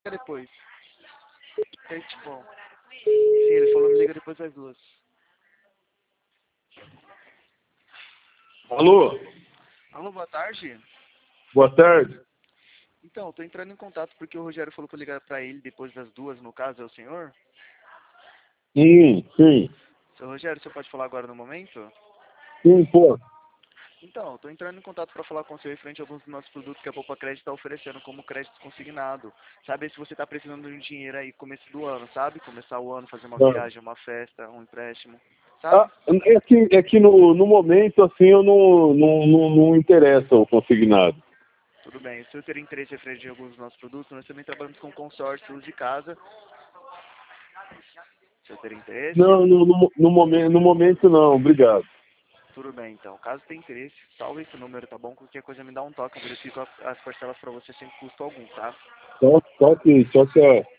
depois. Bom. Sim, ele falou me liga depois das 2. Alô? Alô, boa tarde. Boa tarde. Então, tô entrando em contato porque o Rogério falou pra eu ligar pra ele depois das 2, no caso, é o senhor? Sim. Seu Rogério, você pode falar agora no momento? Sim, pô. Então, estou entrando em contato para falar com o senhor referente a alguns dos nossos produtos que a Poupa Crédito está oferecendo como crédito consignado. Sabe, se você está precisando de um dinheiro aí começo do ano, sabe? Começar o ano, fazer uma viagem, uma festa, um empréstimo, sabe? É que no momento, assim, eu não interessa o consignado. Tudo bem. Se eu ter interesse referente a alguns dos nossos produtos, nós também trabalhamos com consórcios de casa. Se eu ter interesse... Não, no momento não, obrigado. Tudo bem, então. Caso tenha interesse, salve esse número, tá bom? Qualquer coisa me dá um toque, eu verifico as parcelas para você sem custo algum, tá? Só que